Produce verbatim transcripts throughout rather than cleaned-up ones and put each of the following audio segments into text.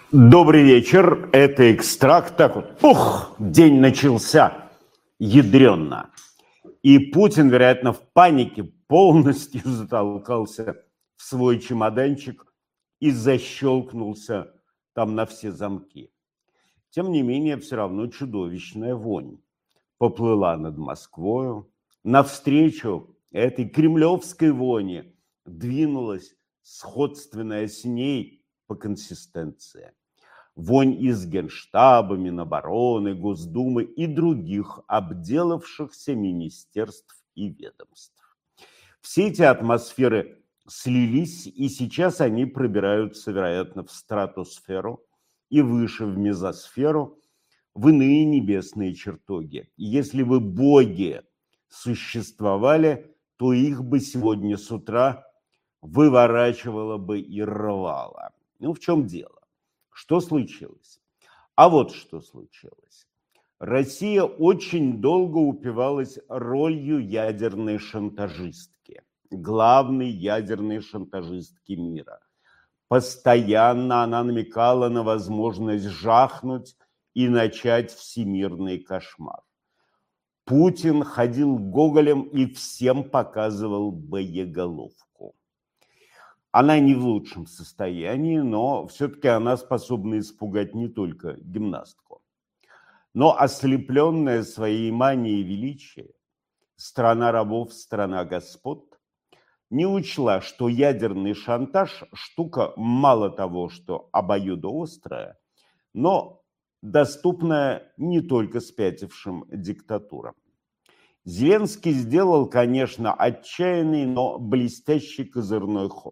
Добрый вечер, это «Экстракт». Так вот, ух, день начался ядренно. И Путин, вероятно, в панике полностью затолкался в свой чемоданчик и защелкнулся там на все замки. Тем не менее, все равно чудовищная вонь поплыла над Москвою. Навстречу этой кремлевской вони двинулась сходственная с ней по консистенции вонь из Генштаба, Минобороны, Госдумы и других обделавшихся министерств и ведомств. Все эти атмосферы слились, и сейчас они пробираются, вероятно, в стратосферу и выше в мезосферу, в иные небесные чертоги. И если бы боги существовали, то их бы сегодня с утра выворачивало бы и рвало. Ну, в чем дело? Что случилось? А вот что случилось. Россия очень долго упивалась ролью ядерной шантажистки, главной ядерной шантажистки мира. Постоянно она намекала на возможность жахнуть и начать всемирный кошмар. Путин ходил гоголем и всем показывал боеголовку. Она не в лучшем состоянии, но все-таки она способна испугать не только гимнастку. Но ослепленная своей манией величия, страна рабов, страна господ, не учла, что ядерный шантаж – штука мало того, что обоюдоострая, но доступная не только спятившим диктатурам. Зеленский сделал, конечно, отчаянный, но блестящий козырной ход.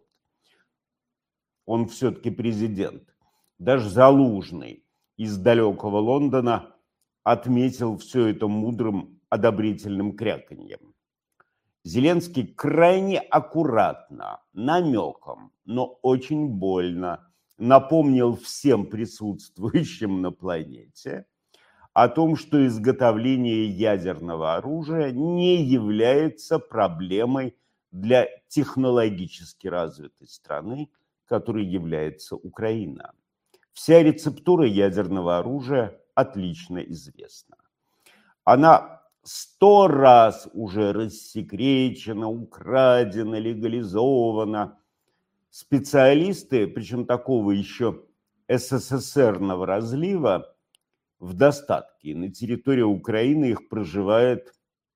Он все-таки президент. Даже Залужный из далекого Лондона отметил все это мудрым одобрительным кряканьем. Зеленский крайне аккуратно, намеком, но очень больно напомнил всем присутствующим на планете о том, что изготовление ядерного оружия не является проблемой для технологически развитой страны, которой является Украина. Вся рецептура ядерного оружия отлично известна. Она сто раз уже рассекречена, украдена, легализована. Специалисты, причем такого еще СССРного разлива, в достатке. На территории Украины их проживает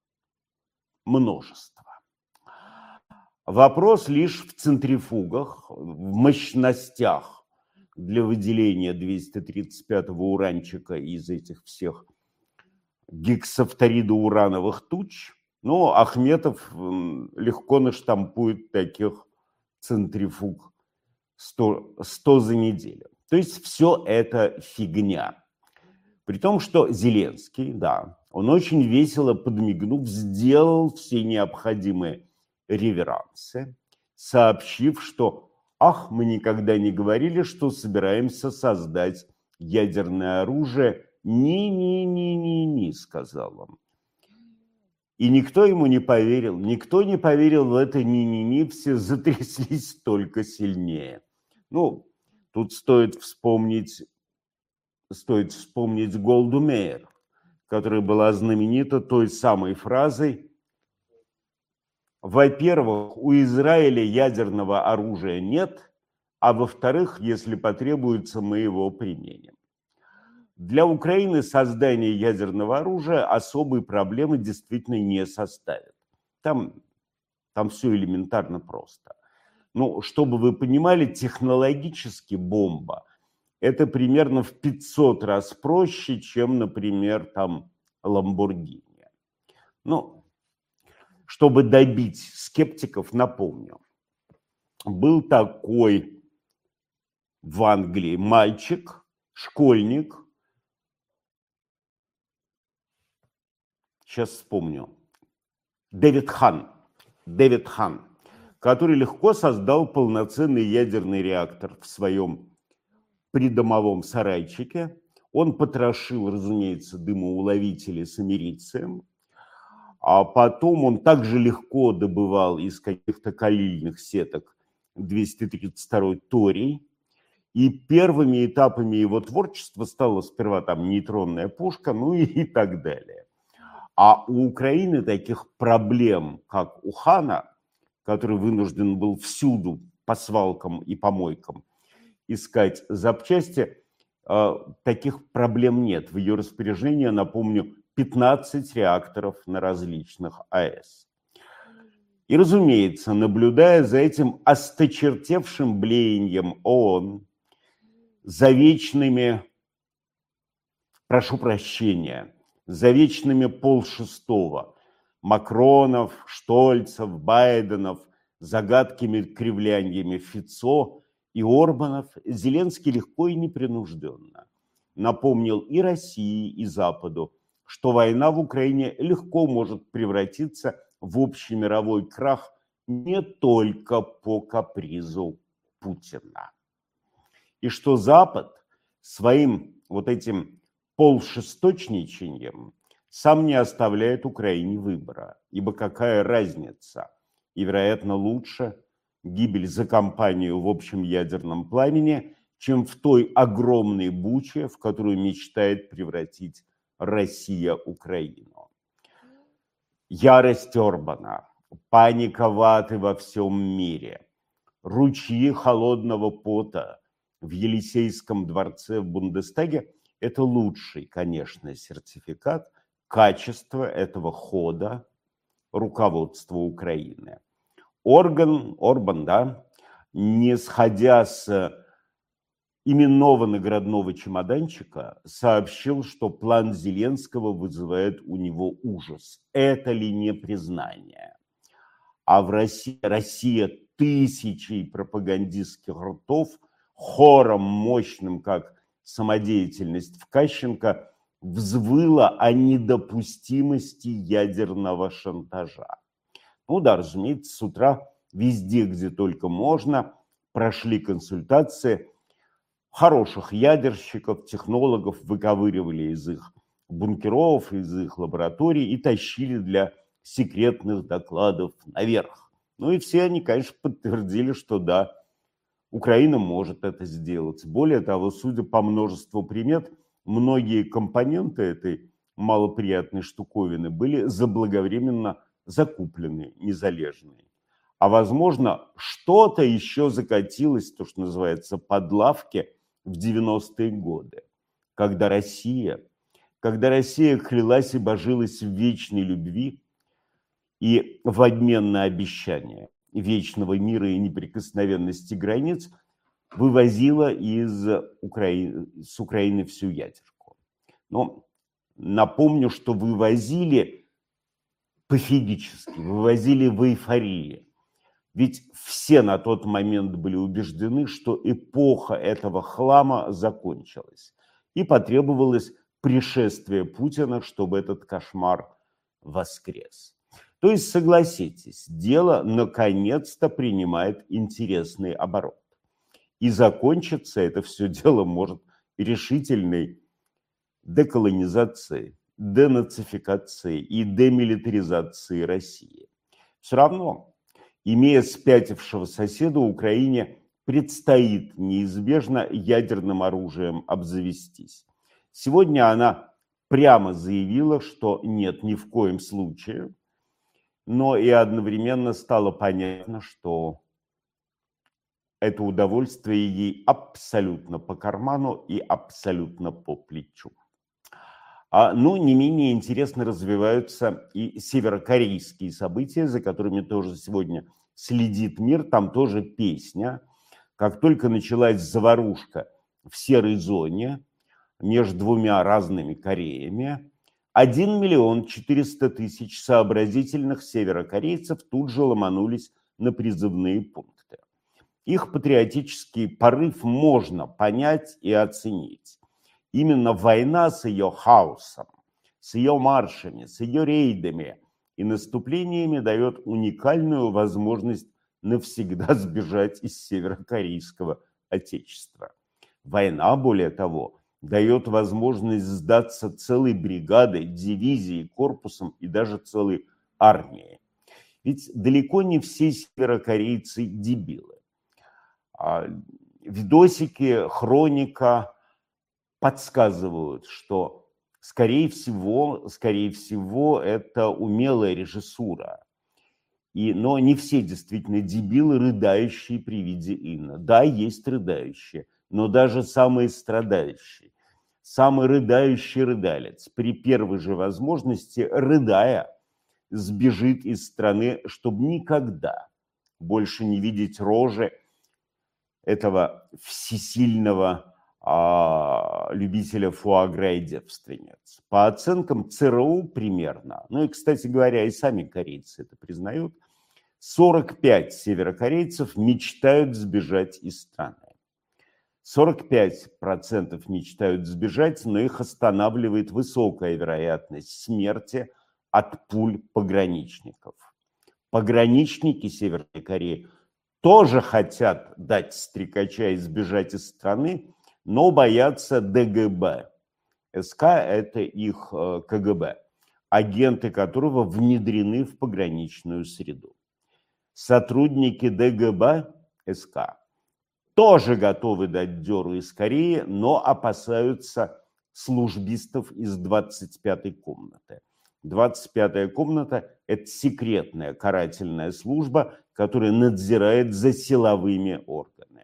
множество. Вопрос лишь в центрифугах, в мощностях для выделения двести тридцать пятого уранчика из этих всех гексафторидоурановых туч. Но Ахметов легко наштампует таких центрифуг сто, сто за неделю. То есть все это фигня. При том, что Зеленский, да, он очень весело подмигнув, сделал все необходимые реверансы, сообщив, что «ах, мы никогда не говорили, что собираемся создать ядерное оружие». «Ни-ни-ни-ни-ни», сказал он. И никто ему не поверил, никто не поверил в это «ни-ни-ни», все затряслись только сильнее. Ну, тут стоит вспомнить, стоит вспомнить Голду Меир, которая была знаменита той самой фразой: во-первых, у Израиля ядерного оружия нет, а во-вторых, если потребуется, мы его применим. Для Украины создание ядерного оружия особой проблемы действительно не составит. Там, там все элементарно просто. Ну, чтобы вы понимали, технологически бомба – это примерно в пятьсот раз проще, чем, например, там Ламборгини. Ну, чтобы добить скептиков, напомню, был такой в Англии мальчик, школьник, сейчас вспомню, Дэвид Хан, Дэвид Хан, который легко создал полноценный ядерный реактор в своем придомовом сарайчике. Он потрошил, разумеется, дымоуловители с америцием, а потом он также легко добывал из каких-то калильных сеток двести тридцать второй торий И первыми этапами его творчества стала сперва там нейтронная пушка, ну и, и так далее. А у Украины таких проблем, как у хана, который вынужден был всюду по свалкам и помойкам искать запчасти, таких проблем нет. В ее распоряжении, напомню, пятнадцать реакторов на различных АЭС. И, разумеется, наблюдая за этим осточертевшим блеянием ООН, за вечными, прошу прощения, за вечными полшестого Макронов, Штольцев, Байденов, загадкими кривляниями Фицо и Орбанов, Зеленский легко и непринужденно напомнил и России, и Западу, что война в Украине легко может превратиться в общемировой крах не только по капризу Путина. И что Запад своим вот этим полшесточничанием сам не оставляет Украине выбора, ибо какая разница, и, вероятно, лучше гибель за компанию в общем ядерном пламени, чем в той огромной буче, в которую мечтает превратить Россия Украину. Ярость Орбана, паника ваты во всем мире, ручьи холодного пота в Елисейском дворце в Бундестаге – это лучший, конечно, сертификат качества этого хода руководства Украины. Орган, Орбан, да, не сходя с именного наградного чемоданчика, сообщил, что план Зеленского вызывает у него ужас. Это ли не признание? А в России Россия тысячей пропагандистских ртов, хором мощным, как самодеятельность Ткаченко, взвыла о недопустимости ядерного шантажа. Ну да, разумеется, с утра везде, где только можно, прошли консультации. Хороших ядерщиков, технологов выковыривали из их бункеров, из их лабораторий и тащили для секретных докладов наверх. Ну и все они, конечно, подтвердили, что да, Украина может это сделать. Более того, судя по множеству примет, многие компоненты этой малоприятной штуковины были заблаговременно закуплены незалежные. А возможно, что-то еще закатилось, то, что называется, под лавки в девяностые годы, когда Россия, когда Россия клялась и божилась в вечной любви и в обмен на обещание вечного мира и неприкосновенности границ вывозила из Украины, с Украины всю ядерку. Но напомню, что вывозили пофигически, вывозили в эйфории. Ведь все на тот момент были убеждены, что эпоха этого хлама закончилась. И потребовалось пришествие Путина, чтобы этот кошмар воскрес. То есть, согласитесь, дело наконец-то принимает интересный оборот. И закончится это все дело может решительной деколонизацией, денацификацией и демилитаризацией России. Все равно, имея спятившего соседа, Украине предстоит неизбежно ядерным оружием обзавестись. Сегодня она прямо заявила, что нет, ни в коем случае, но и одновременно стало понятно, что это удовольствие ей абсолютно по карману и абсолютно по плечу. А, ну, не менее интересно развиваются и северокорейские события, за которыми тоже сегодня следит мир. Там тоже песня. Как только началась заварушка в серой зоне между двумя разными Кореями, один миллион четыреста тысяч сообразительных северокорейцев тут же ломанулись на призывные пункты. Их патриотический порыв можно понять и оценить. Именно война с ее хаосом, с ее маршами, с ее рейдами и наступлениями дает уникальную возможность навсегда сбежать из северокорейского отечества. Война, более того, дает возможность сдаться целой бригадой, дивизией, корпусом и даже целой армией. Ведь далеко не все северокорейцы дебилы. видосики, хроника подсказывают, что, скорее всего, скорее всего, это умелая режиссура. И, но не все действительно дебилы, рыдающие при виде Инна. Да, есть рыдающие, но даже самые страдающие. Самый рыдающий рыдалец при первой же возможности, рыдая, сбежит из страны, чтобы никогда больше не видеть рожи этого всесильного а, любителя фуагра и девственниц. По оценкам ЦРУ примерно, ну и, кстати говоря, и сами корейцы это признают, сорок пять северокорейцев мечтают сбежать из страны. сорок пять процентов мечтают сбежать, но их останавливает высокая вероятность смерти от пуль пограничников. Пограничники Северной Кореи тоже хотят дать стрекача и сбежать из страны, но боятся ДГБ. СК – это их КГБ, агенты которого внедрены в пограничную среду. Сотрудники ДГБ СК тоже готовы дать дёру из Кореи, но опасаются службистов из двадцать пятой комнаты. двадцать пятая комната – это секретная карательная служба, которая надзирает за силовыми органами.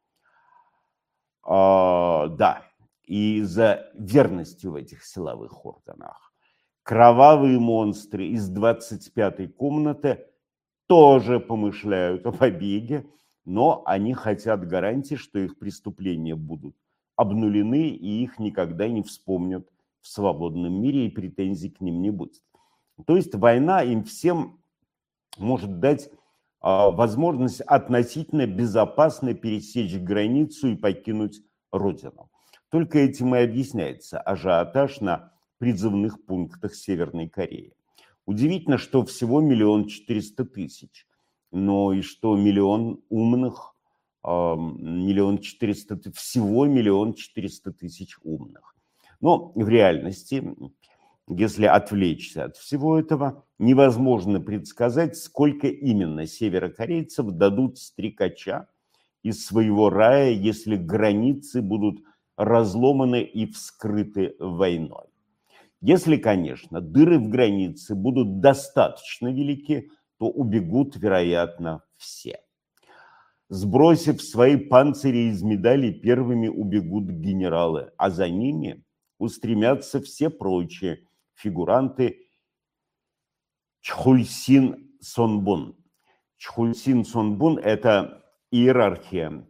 А, да, и за верностью в этих силовых органах. Кровавые монстры из двадцать пятой комнаты тоже помышляют о побеге, но они хотят гарантии, что их преступления будут обнулены и их никогда не вспомнят в свободном мире, и претензий к ним не будет. То есть война им всем может дать а, возможность относительно безопасно пересечь границу и покинуть родину. Только этим и объясняется ажиотаж на призывных пунктах Северной Кореи. Удивительно, что всего миллион четыреста тысяч, но и что миллион умных, а, миллион четыреста, всего миллион четыреста тысяч умных. Но в реальности, если отвлечься от всего этого, невозможно предсказать, сколько именно северокорейцев дадут стрекача из своего рая, если границы будут разломаны и вскрыты войной. Если, конечно, дыры в границе будут достаточно велики, то убегут, вероятно, все. Сбросив свои панцири из медалей, первыми убегут генералы, а за ними устремятся все прочие фигуранты Чхульсин Сонбун. Чхульсин Сонбун – это иерархия,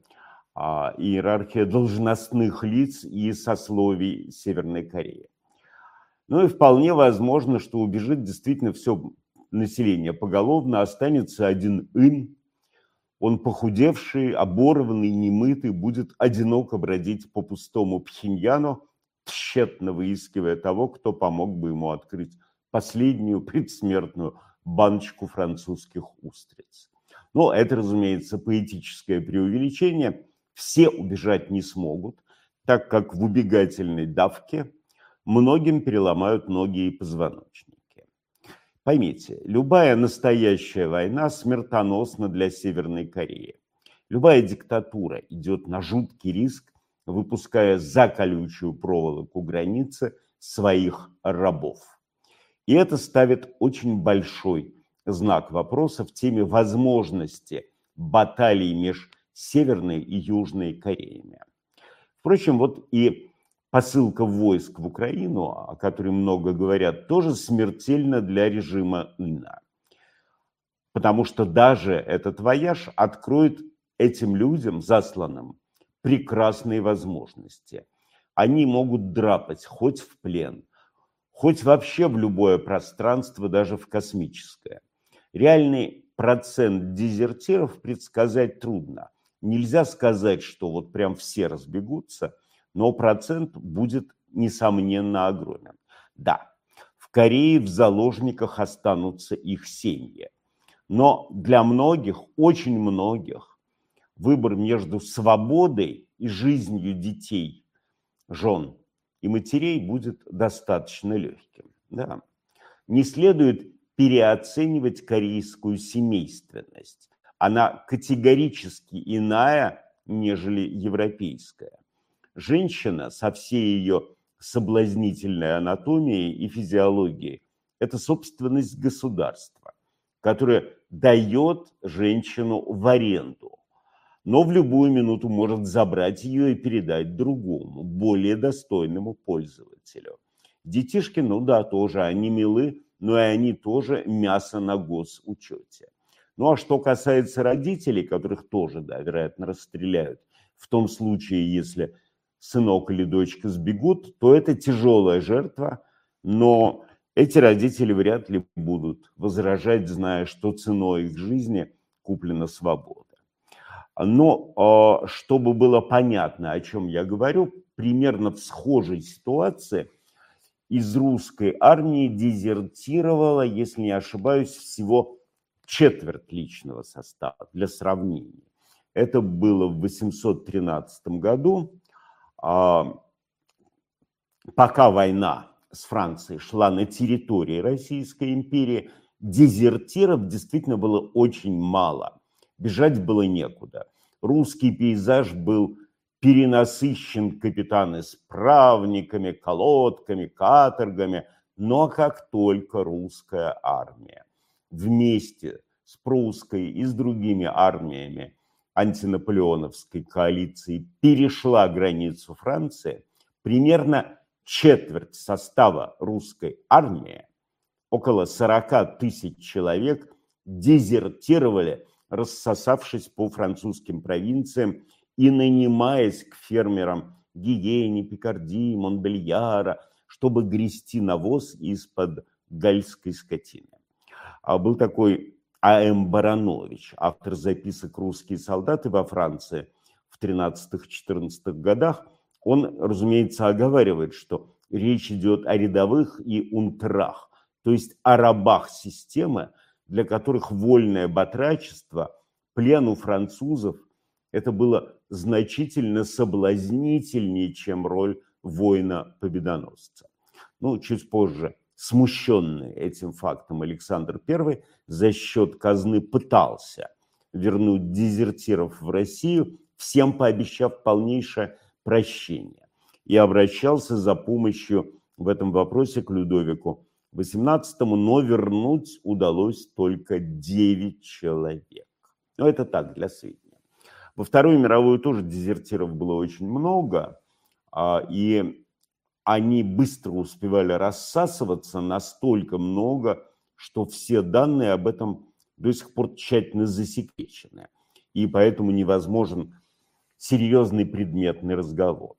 иерархия должностных лиц и сословий Северной Кореи. Ну и вполне возможно, что убежит действительно все население поголовно, останется один Ин. Он похудевший, оборванный, немытый, будет одиноко бродить по пустому Пхеньяну, тщетно выискивая того, кто помог бы ему открыть последнюю предсмертную баночку французских устриц. Но это, разумеется, поэтическое преувеличение. Все убежать не смогут, так как в убегательной давке многим переломают ноги и позвоночники. Поймите, любая настоящая война смертоносна для Северной Кореи. Любая диктатура идет на жуткий риск, выпуская за колючую проволоку границы своих рабов. И это ставит очень большой знак вопроса в теме возможности баталий между Северной и Южной Кореями. Впрочем, вот и посылка войск в Украину, о которой много говорят, тоже смертельна для режима Ина. Потому что даже этот вояж откроет этим людям, засланным, прекрасные возможности. Они могут драпать хоть в плен, хоть вообще в любое пространство, даже в космическое. Реальный процент дезертиров предсказать трудно. Нельзя сказать, что вот прям все разбегутся, но процент будет, несомненно, огромен. Да, в Корее в заложниках останутся их семьи. Но для многих, очень многих, выбор между свободой и жизнью детей, жен и матерей будет достаточно легким. Да. Не следует переоценивать корейскую семейственность. Она категорически иная, нежели европейская. Женщина со всей ее соблазнительной анатомией и физиологией – это собственность государства, которое дает женщину в аренду, но в любую минуту может забрать ее и передать другому, более достойному пользователю. Детишки, ну да, тоже, они милы, но и они тоже мясо на госучете. Ну а что касается родителей, которых тоже, да, вероятно, расстреляют, в том случае, если сынок или дочка сбегут, то это тяжелая жертва, но эти родители вряд ли будут возражать, зная, что ценой их жизни куплена свобода. Но чтобы было понятно, о чем я говорю, примерно в схожей ситуации из русской армии дезертировало, если не ошибаюсь, всего четверть личного состава, для сравнения. Это было в восемьсот тринадцатом году, пока война с Францией шла на территории Российской империи, дезертиров действительно было очень мало. Бежать было некуда. Русский пейзаж был перенасыщен капитан-исправниками, колодками, каторгами. Но как только русская армия вместе с прусской и с другими армиями антинаполеоновской коалиции перешла границу Франции, примерно четверть состава русской армии, около сорок тысяч человек, дезертировали, рассосавшись по французским провинциям и нанимаясь к фермерам Гиене, Пикардии, Монбельяра, чтобы грести навоз из-под гальской скотины. А был такой А М Баранович, автор записок «Русские солдаты во Франции» в тринадцатых-четырнадцатых годах. Он, разумеется, оговаривает, что речь идет о рядовых и унтерах, то есть о рабах системы, для которых вольное батрачество, плен у французов, это было значительно соблазнительнее, чем роль воина-победоносца. Ну, чуть позже, смущенный этим фактом, Александр Первый за счет казны пытался вернуть дезертиров в Россию, всем пообещав полнейшее прощение, и обращался за помощью в этом вопросе к Людовику восемнадцатому, но вернуть удалось только девять человек. Но это так, для сведения. Во Вторую мировую тоже дезертиров было очень много, и они быстро успевали рассасываться, настолько много, что все данные об этом до сих пор тщательно засекречены. И поэтому невозможен серьезный предметный разговор.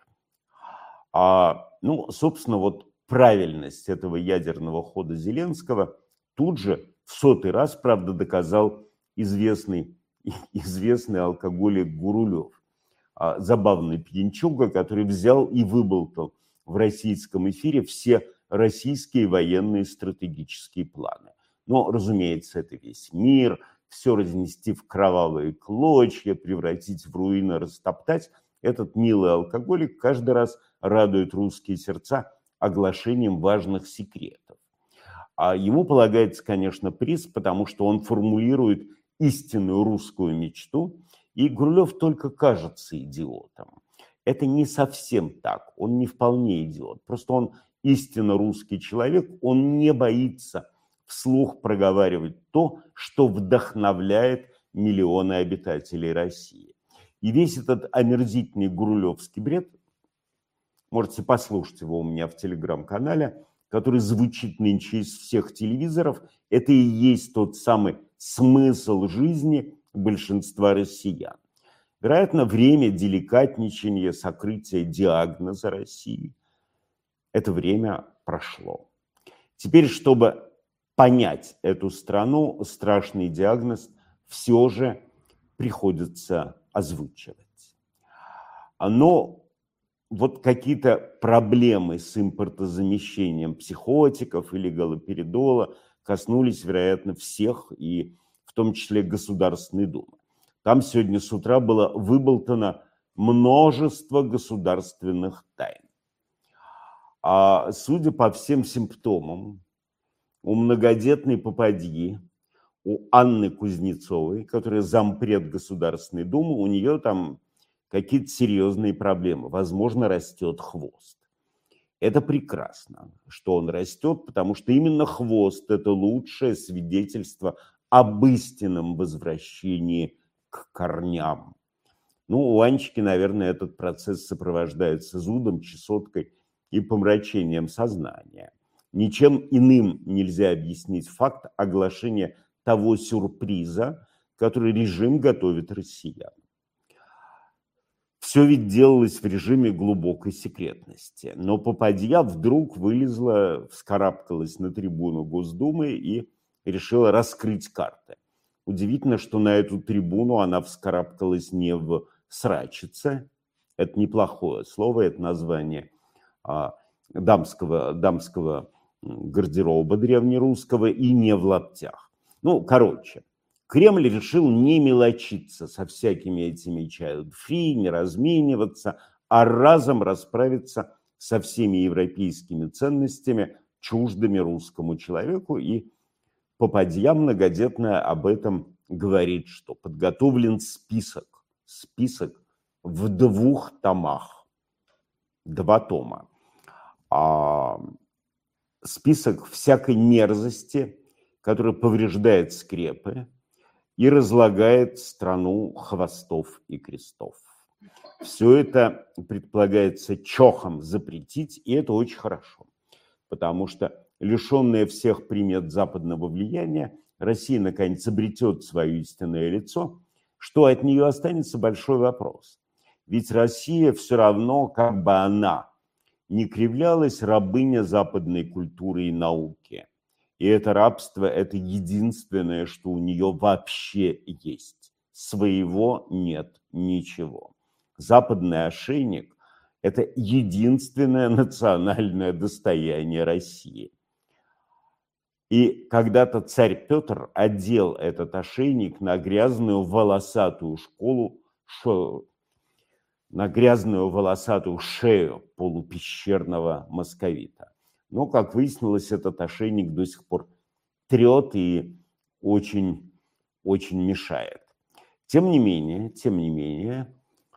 А, ну, собственно, вот правильность этого ядерного хода Зеленского тут же в сотый раз, правда, доказал известный, известный алкоголик Гурулев. А, забавный пьянчуга, который взял и выболтал в российском эфире все российские военные стратегические планы. Но, разумеется, это весь мир, все разнести в кровавые клочья, превратить в руины, растоптать. Этот милый алкоголик каждый раз радует русские сердца оглашением важных секретов. А ему полагается, конечно, приз, потому что он формулирует истинную русскую мечту, и Гурулев только кажется идиотом. Это не совсем так, он не вполне идиот, просто он истинно русский человек, он не боится вслух проговаривать то, что вдохновляет миллионы обитателей России. И весь этот омерзительный гурулевский бред, можете послушать его у меня в телеграм-канале, который звучит нынче из всех телевизоров, это и есть тот самый смысл жизни большинства россиян. Вероятно, время деликатничания, сокрытия диагноза России, это время прошло. Теперь, чтобы понять эту страну, страшный диагноз все же приходится озвучивать. Но вот какие-то проблемы с импортозамещением психотиков или галоперидола коснулись, вероятно, всех, и в том числе Государственной Думы. Там сегодня с утра было выболтано множество государственных тайн. А судя по всем симптомам, у многодетной попадьи, у Анны Кузнецовой, которая зампред Государственной Думы, у нее там какие-то серьезные проблемы. Возможно, растет хвост. Это прекрасно, что он растет, потому что именно хвост – это лучшее свидетельство об истинном возвращении к корням. Ну, у Анечки, наверное, этот процесс сопровождается зудом, чесоткой и помрачением сознания. Ничем иным нельзя объяснить факт оглашения того сюрприза, который режим готовит россиянам. Все ведь делалось в режиме глубокой секретности. Но попадья вдруг вылезла, вскарабкалась на трибуну Госдумы и решила раскрыть карты. Удивительно, что на эту трибуну она вскарабкалась не в срачице. Это неплохое слово, это название а, дамского, дамского гардероба древнерусского, и не в лаптях. Ну, короче. Кремль решил не мелочиться со всякими этими child-free, не размениваться, а разом расправиться со всеми европейскими ценностями, чуждыми русскому человеку. И попадья многодетная об этом говорит, что подготовлен список, список в двух томах, два тома. А список всякой мерзости, которая повреждает скрепы и разлагает страну хвостов и крестов. Все это предполагается чохом запретить, и это очень хорошо, потому что, лишенная всех примет западного влияния, Россия наконец обретет свое истинное лицо. Что от нее останется — большой вопрос. Ведь Россия все равно, как бы она ни кривлялась, рабыня западной культуры и науки. И это рабство – это единственное, что у нее вообще есть. Своего нет ничего. Западный ошейник – это единственное национальное достояние России. И когда-то царь Петр одел этот ошейник на грязную волосатую школу, шо, на грязную волосатую шею полупещерного московита. Но, как выяснилось, этот ошейник до сих пор трет и очень, очень мешает. Тем не менее, тем не менее,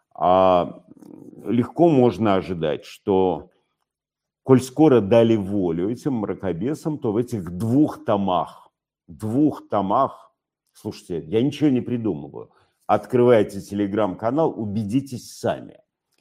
а, легко можно ожидать, что, коль скоро дали волю этим мракобесам, то в этих двух томах, двух томах, слушайте, я ничего не придумываю, открывайте телеграм-канал, убедитесь сами.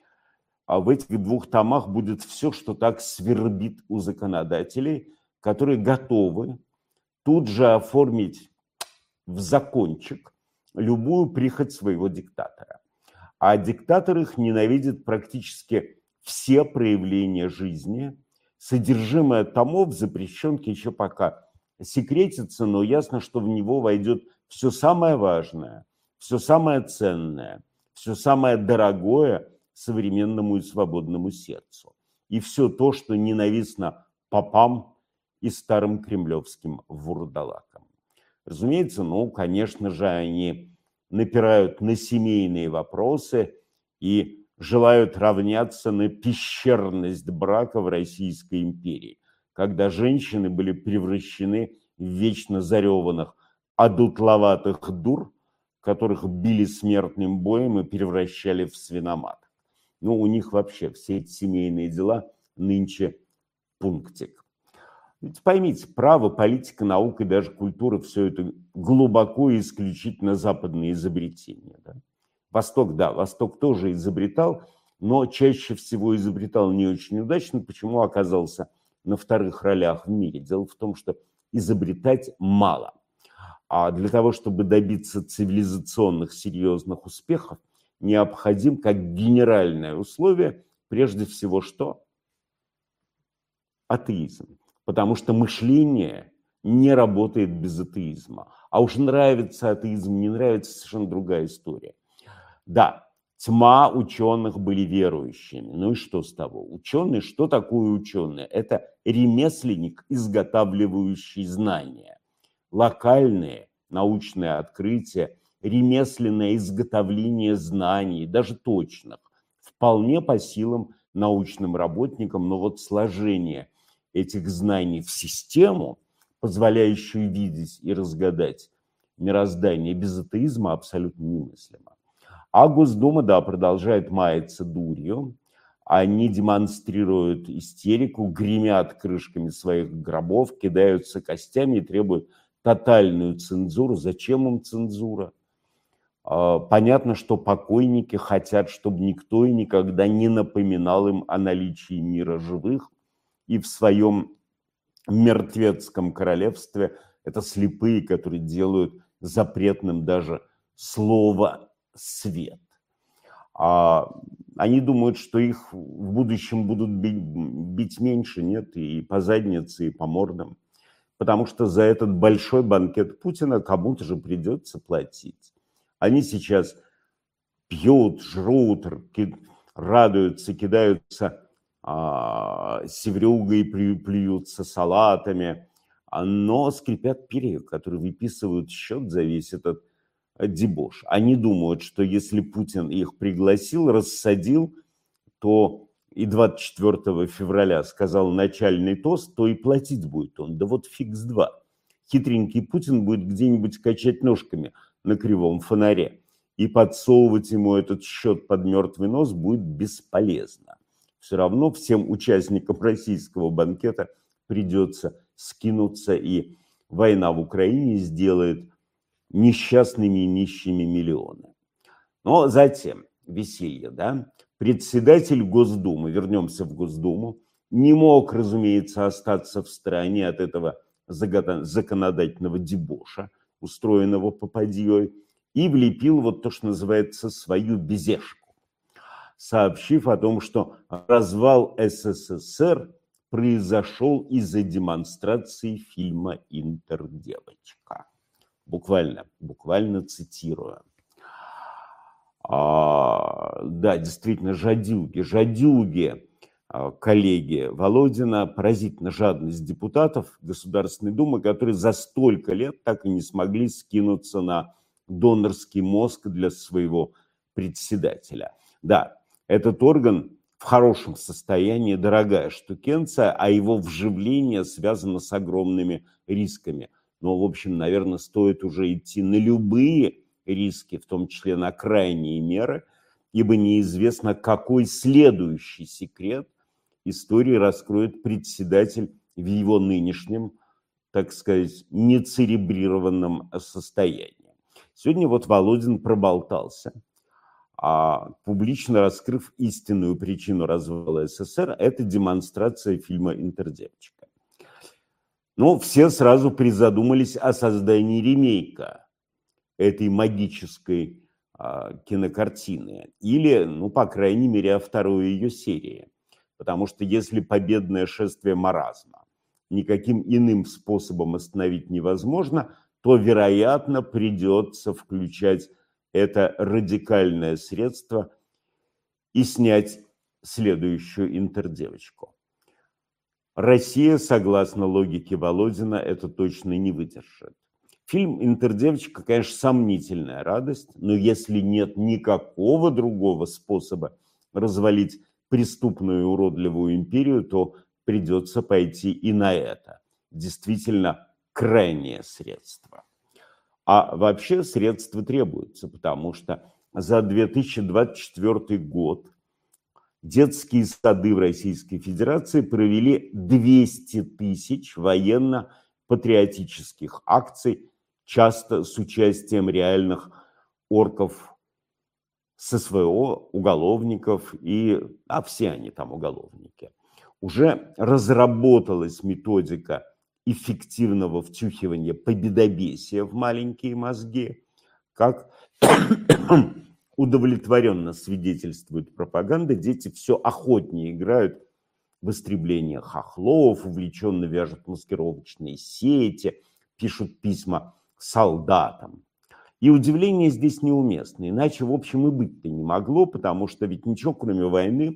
А в этих двух томах будет все, что так свербит у законодателей, которые готовы тут же оформить в закончик любую прихоть своего диктатора. А диктатор их ненавидит практически все проявления жизни. Содержимое томов запрещенки еще пока секретится, но ясно, что в него войдет все самое важное, все самое ценное, все самое дорогое современному и свободному сердцу. И все то, что ненавистно попам и старым кремлевским вурдалакам. Разумеется, ну, конечно же, они напирают на семейные вопросы и желают равняться на пещерность брака в Российской империи, когда женщины были превращены в вечно зареванных, одутловатых дур, которых били смертным боем и превращали в свиномат. Ну, у них вообще все эти семейные дела нынче пунктик. Ведь поймите, право, политика, наука и даже культура – все это глубоко и исключительно западные изобретения. Да? Восток, да, Восток тоже изобретал, но чаще всего изобретал не очень удачно. Почему оказался на вторых ролях в мире? Дело в том, что изобретать мало. А для того, чтобы добиться цивилизационных серьезных успехов, необходим как генеральное условие прежде всего что? Атеизм. Потому что мышление не работает без атеизма. А уж нравится атеизм, не нравится — совершенно другая история. Да, тьма ученых были верующими. Ну и что с того? Ученый, что такое ученый? Это ремесленник, изготавливающий знания. Локальные научные открытия, ремесленное изготовление знаний, даже точных, вполне по силам научным работникам, но вот сложение этих знаний в систему, позволяющую видеть и разгадать мироздание без атеизма, абсолютно немыслимо. А Госдума, да, продолжает маяться дурью. Они демонстрируют истерику, гремят крышками своих гробов, кидаются костями и требуют тотальную цензуру. Зачем им цензура? Понятно, что покойники хотят, чтобы никто и никогда не напоминал им о наличии мира живых. И в своем мертвецком королевстве это слепые, которые делают запретным даже слово «свет». А они думают, что их в будущем будут бить, бить меньше, нет, и по заднице, и по мордам. Потому что за этот большой банкет Путина кому-то же придется платить. Они сейчас пьют, жрут, радуются, кидаются а, севрюгой, плюются салатами, но скрипят перья, которые выписывают счет за весь этот дебош. Они думают, что если Путин их пригласил, рассадил, то и двадцать четвёртого февраля сказал начальный тост, то и платить будет он. Да вот фиг с два. Хитренький Путин будет где-нибудь качать ножками на кривом фонаре. И подсовывать ему этот счет под мертвый нос будет бесполезно. Все равно всем участникам российского банкета придется скинуться, и война в Украине сделает несчастными и нищими миллионы. Но затем веселье, да? Председатель Госдумы, вернемся в Госдуму, не мог, разумеется, остаться в стороне от этого законодательного дебоша, устроенного попадьей, и влепил вот то, что называется, свою безешку, сообщив о том, что развал СССР произошел из-за демонстрации фильма «Интердевочка». Буквально, буквально цитирую. А, да, действительно, жадюги, жадюги, коллеги Володина, поразительно жадность депутатов Государственной Думы, которые за столько лет так и не смогли скинуться на донорский мозг для своего председателя. Да, этот орган в хорошем состоянии, дорогая штукенция, а его вживление связано с огромными рисками. Но, в общем, наверное, стоит уже идти на любые риски, в том числе на крайние меры, ибо неизвестно, какой следующий секрет истории раскроет председатель в его нынешнем, так сказать, нецеребрированном состоянии. Сегодня вот Володин проболтался, а публично раскрыв истинную причину развала СССР, это демонстрация фильма «Интердевочка». Но все сразу призадумались о создании ремейка этой магической а, кинокартины. Или, ну, по крайней мере, о второй ее серии. Потому что если победное шествие маразма никаким иным способом остановить невозможно, то, вероятно, придется включать это радикальное средство и снять следующую «Интердевочку». Россия, согласно логике Володина, это точно не выдержит. Фильм «Интердевочка», конечно, сомнительная радость, но если нет никакого другого способа развалить преступную и уродливую империю, то придется пойти и на это. Действительно, крайнее средство. А вообще средства требуются, потому что за две тысячи двадцать четвёртый год детские сады в Российской Федерации провели двести тысяч военно-патриотических акций, часто с участием реальных орков с СВО, уголовников, и, а все они там уголовники. Уже разработалась методика эффективного втюхивания победобесия в маленькие мозги, как удовлетворенно свидетельствует пропаганда, дети все охотнее играют в истребление хохлов, увлеченно вяжут маскировочные сети, пишут письма солдатам. И удивление здесь неуместно, иначе, в общем, и быть-то не могло, потому что ведь ничего, кроме войны,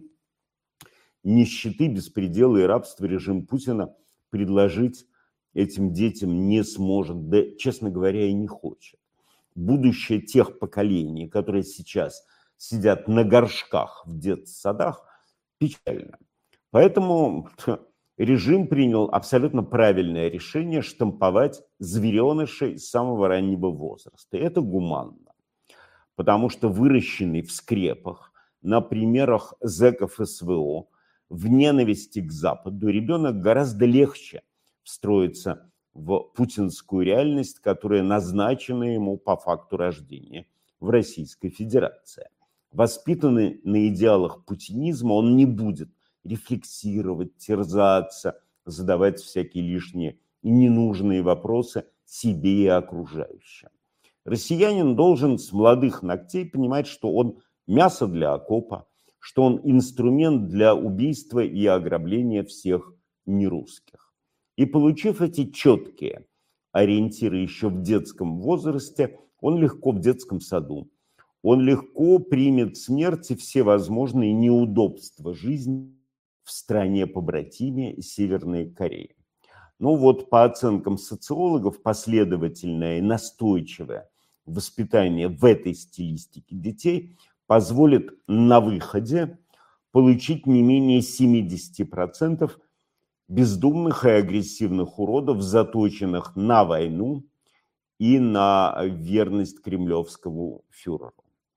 нищеты, беспредела и рабства режим Путина предложить этим детям не сможет, да, честно говоря, и не хочет. Будущее тех поколений, которые сейчас сидят на горшках в детсадах, печально. Поэтому режим принял абсолютно правильное решение штамповать зверенышей с самого раннего возраста. И это гуманно. потому что выращенный в скрепах, на примерах зэков СВО, в ненависти к Западу, ребенок гораздо легче встроится в путинскую реальность, которая назначена ему по факту рождения в Российской Федерации. Воспитанный на идеалах путинизма, он не будет рефлексировать, терзаться, задавать всякие лишние и ненужные вопросы себе и окружающим. Россиянин должен с молодых ногтей понимать, что он мясо для окопа, что он инструмент для убийства и ограбления всех нерусских. И получив эти четкие ориентиры еще в детском возрасте, он легко в детском саду, он легко примет смерть и все возможные неудобства жизни в стране-побратиме Северной Кореи. Ну вот по оценкам социологов, последовательное и настойчивое воспитание в этой стилистике детей позволит на выходе получить не менее семидесяти процентов бездумных и агрессивных уродов, заточенных на войну и на верность кремлевскому фюреру.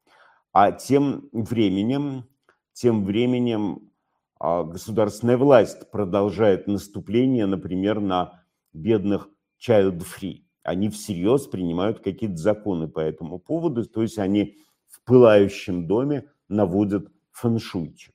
А тем временем, тем временем государственная власть продолжает наступление, например, на бедных child-free. Они всерьез принимают какие-то законы по этому поводу, то есть они в пылающем доме наводят фэншуйчик.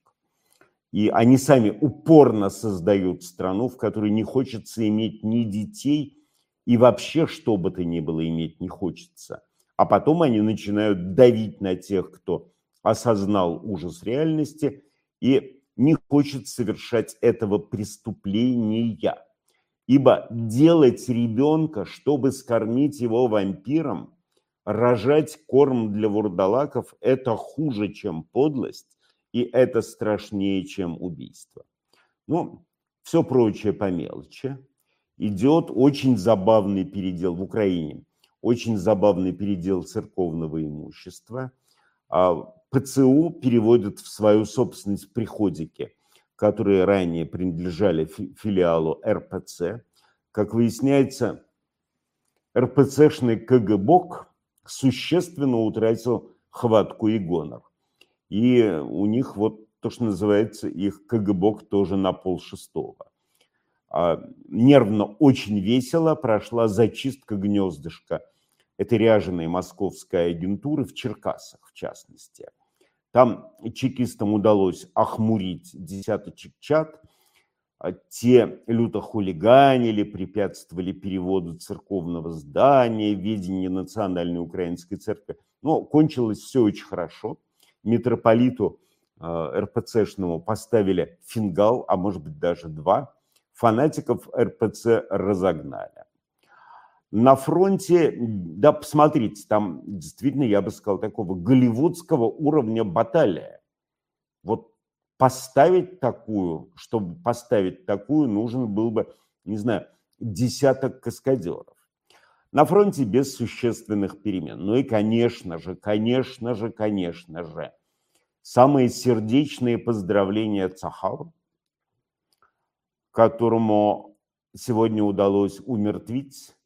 И они сами упорно создают страну, в которой не хочется иметь ни детей, и вообще что бы то ни было иметь не хочется. А потом они начинают давить на тех, кто осознал ужас реальности и не хочет совершать этого преступления. Ибо делать ребенка, чтобы скормить его вампирам, рожать корм для вурдалаков – это хуже, чем подлость, и это страшнее, чем убийство. Ну, все прочее по мелочи. Идет очень забавный передел в Украине, очень забавный передел церковного имущества. ПЦУ переводят в свою собственность приходики, которые ранее принадлежали филиалу РПЦ. Как выясняется, РПЦшный КГБок существенно утратил хватку и гонор. И у них вот то, что называется, их КГБок тоже на полшестого. Нервно, очень весело прошла зачистка гнездышка этой ряженой московской агентуры в Черкассах, в частности. Там чекистам удалось охмурить десяточек чат. Те люто хулиганили, препятствовали переводу церковного здания, ведения Национальной Украинской Церкви. Но кончилось все очень хорошо. Митрополиту э, РПЦшному поставили фингал, а может быть даже два. Фанатиков РПЦ разогнали. На фронте, да, посмотрите, там действительно, я бы сказал, такого голливудского уровня баталия. Вот поставить такую, чтобы поставить такую, нужен был бы, не знаю, десяток каскадеров. На фронте без существенных перемен. Ну и, конечно же, конечно же, конечно же, самые сердечные поздравления Цахалу, которому сегодня удалось умертвить.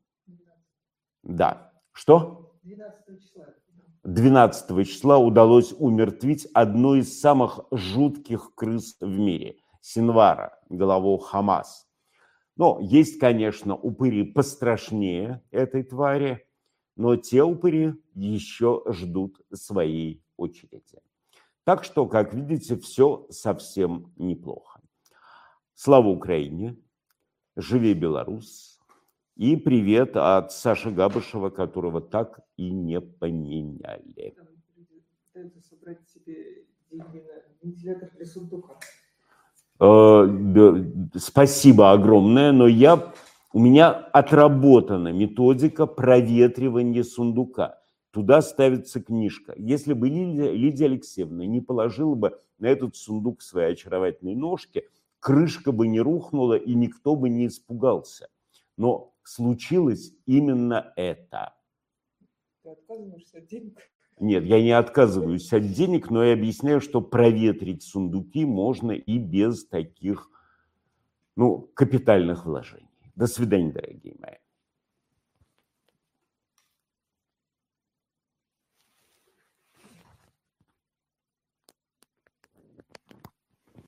Да. Что? двенадцатого числа. двенадцатого числа удалось умертвить одну из самых жутких крыс в мире. Синвара, главу Хамас. Но есть, конечно, упыри пострашнее этой твари, но те упыри еще ждут своей очереди. Так что, как видите, все совсем неплохо. Слава Украине! Живи Беларусь! И привет от Саши Габышева, которого так и не поменяли. Пытаются собрать себе деньги на вентилятор для сундука. Спасибо огромное, но я, у меня отработана методика проветривания сундука. Туда ставится книжка. Если бы Лидия, Лидия Алексеевна не положила бы на этот сундук свои очаровательные ножки, крышка бы не рухнула и никто бы не испугался. Но случилось именно это. Ты отказываешься от денег? Нет, я не отказываюсь от денег, но я объясняю, что проветрить сундуки можно и без таких, ну, капитальных вложений. До свидания, дорогие мои.